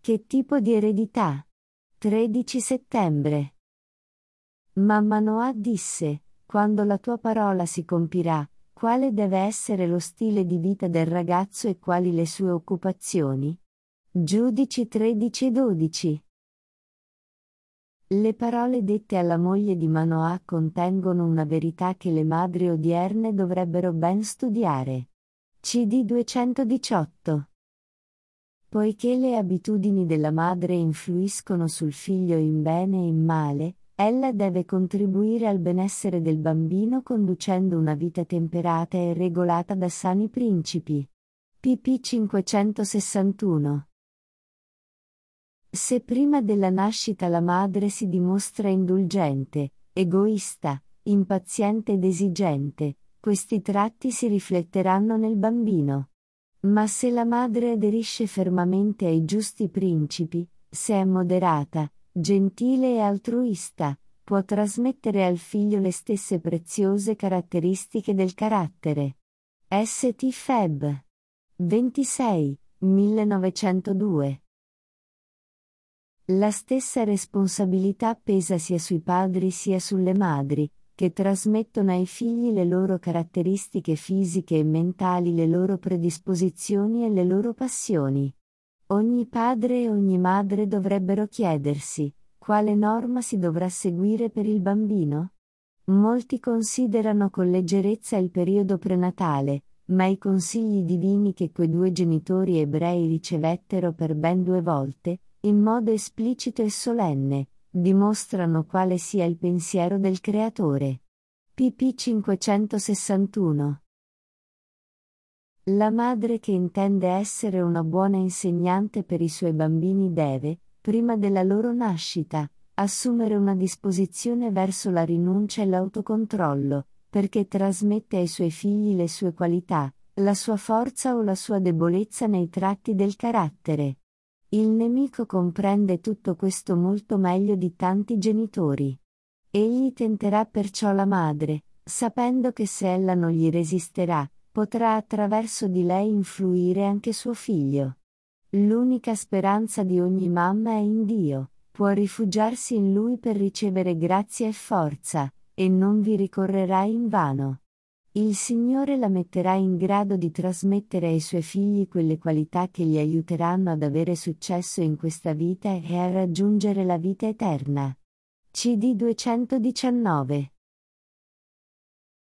Che tipo di eredità? 13 settembre. Ma Manoah disse: quando la tua parola si compirà, quale deve essere lo stile di vita del ragazzo e quali le sue occupazioni? Giudici 13 e 12. Le parole dette alla moglie di Manoah contengono una verità che le madri odierne dovrebbero ben studiare. CD 218. Poiché le abitudini della madre influiscono sul figlio in bene e in male, ella deve contribuire al benessere del bambino conducendo una vita temperata e regolata da sani principi. pp 561. Se prima della nascita la madre si dimostra indulgente, egoista, impaziente ed esigente, questi tratti si rifletteranno nel bambino. Ma se la madre aderisce fermamente ai giusti principi, se è moderata, gentile e altruista, può trasmettere al figlio le stesse preziose caratteristiche del carattere. St. Feb. 26, 1902. La stessa responsabilità pesa sia sui padri sia sulle madri, che trasmettono ai figli le loro caratteristiche fisiche e mentali, le loro predisposizioni e le loro passioni. Ogni padre e ogni madre dovrebbero chiedersi: quale norma si dovrà seguire per il bambino? Molti considerano con leggerezza il periodo prenatale, ma i consigli divini che quei due genitori ebrei ricevettero per ben 2 volte, in modo esplicito e solenne, dimostrano quale sia il pensiero del Creatore. pp 561. La madre che intende essere una buona insegnante per i suoi bambini deve, prima della loro nascita, assumere una disposizione verso la rinuncia e l'autocontrollo, perché trasmette ai suoi figli le sue qualità, la sua forza o la sua debolezza nei tratti del carattere. Il nemico comprende tutto questo molto meglio di tanti genitori. Egli tenterà perciò la madre, sapendo che se ella non gli resisterà, potrà attraverso di lei influire anche suo figlio. L'unica speranza di ogni mamma è in Dio, può rifugiarsi in Lui per ricevere grazia e forza, e non vi ricorrerà invano. Il Signore la metterà in grado di trasmettere ai suoi figli quelle qualità che gli aiuteranno ad avere successo in questa vita e a raggiungere la vita eterna. CD 219.